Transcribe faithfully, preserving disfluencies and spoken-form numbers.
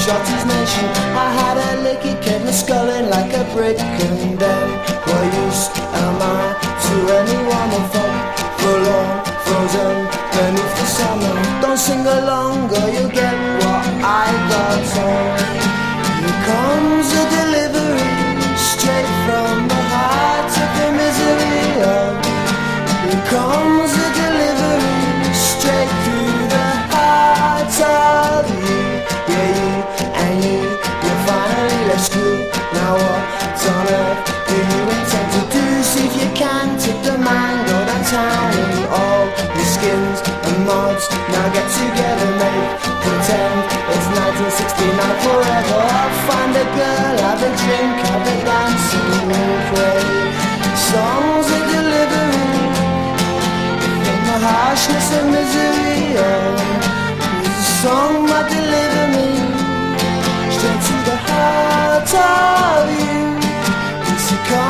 shot his nation. I had a lick, it kept me sculling like a brick. And then, what use am I to anyone if I'm forlorn, frozen beneath the summer? Don't sing along or you'll get what I got on. Here comes a delivery straight from the heart of the misery. Oh, here comes a delivery straight through the heart of you. Yeah, you and you, you finally left school. Now what on earth do you intend to do? See if you can tip the man, go downtown and all the skins and mods. Now get together, mate, pretend it's nineteen sixty-nine forever. I'll find a girl, have a drink, have a dance and pray. Songs of delivery from the harshness and misery. Oh, there's a song that deliver me straight to the heart of you. It's a